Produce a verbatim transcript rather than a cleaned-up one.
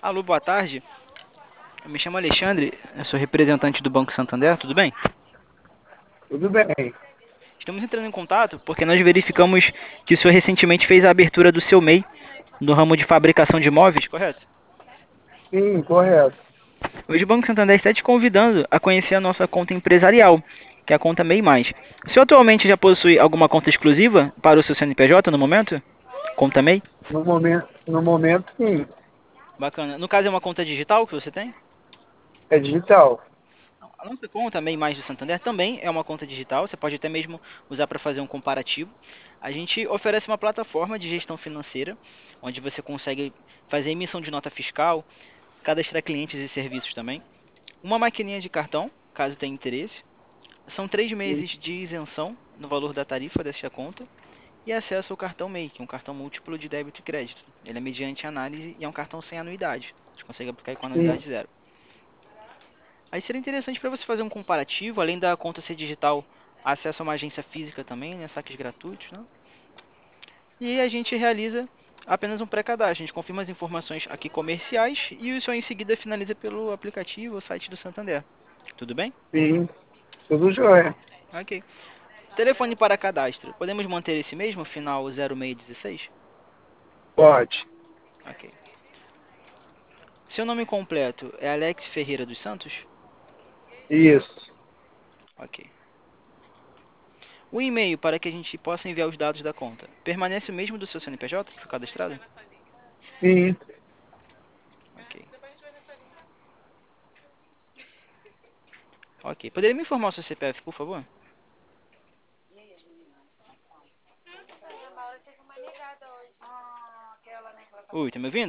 Alô, boa tarde. Eu me chamo Alexandre, eu sou representante do Banco Santander, tudo bem? Tudo bem. Estamos entrando em contato porque nós verificamos que o senhor recentemente fez a abertura do seu M E I no ramo de fabricação de móveis, correto? Sim, correto. Hoje o Banco Santander está te convidando a conhecer a nossa conta empresarial, que é a conta M E I mais. O senhor atualmente já possui alguma conta exclusiva para o seu C N P J no momento? Conta M E I? No momento, no momento, sim. Bacana. No caso é uma conta digital que você tem? É digital. A nossa conta, MEI Mais do Santander, também é uma conta digital, você pode até mesmo usar para fazer um comparativo. A gente oferece uma plataforma de gestão financeira, onde você consegue fazer emissão de nota fiscal, cadastrar clientes e serviços também. Uma maquininha de cartão, caso tenha interesse. São três Sim. meses de isenção no valor da tarifa desta conta. E acesso ao cartão MEI, que é um cartão múltiplo de débito e crédito. Ele é mediante análise e é um cartão sem anuidade. A gente consegue aplicar com Sim. anuidade zero. Aí seria interessante para você fazer um comparativo, além da conta ser digital, acesso a uma agência física também, né, saques gratuitos, né? E a gente realiza apenas um pré-cadastro, a gente confirma as informações aqui comerciais e o senhor em seguida finaliza pelo aplicativo ou site do Santander. Tudo bem? Sim. Tudo jóia. Ok. Telefone para cadastro, podemos manter esse mesmo, final zero seis um seis? Pode. Ok. Seu nome completo é Alex Ferreira dos Santos? Isso. Ok. O e-mail para que a gente possa enviar os dados da conta permanece o mesmo do seu C N P J que foi cadastrado? Sim. Ok. Ok. Poderia me informar o seu C P F, por favor? Oi, tá me ouvindo?